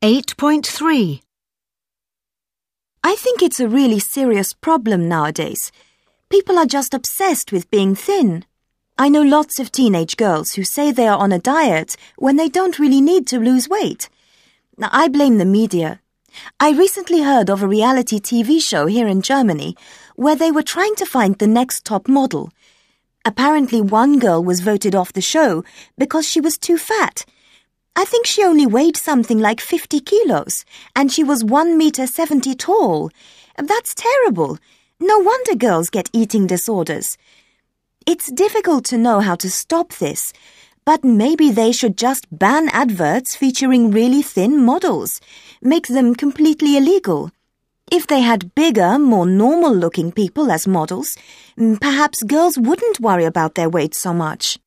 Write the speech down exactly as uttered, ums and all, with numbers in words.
eight point three. I think it's a really serious problem nowadays. People are just obsessed with being thin. I know lots of teenage girls who say they are on a diet when they don't really need to lose weight. Now, I blame the media. I recently heard of a reality T V show here in Germany where they were trying to find the next top model. Apparently, one girl was voted off the show because she was too fat. I think she only weighed something like fifty kilos, and she was one meter seventy tall. That's terrible. No wonder girls get eating disorders. It's difficult to know how to stop this, but maybe they should just ban adverts featuring really thin models, make them completely illegal. If they had bigger, more normal-looking people as models, perhaps girls wouldn't worry about their weight so much.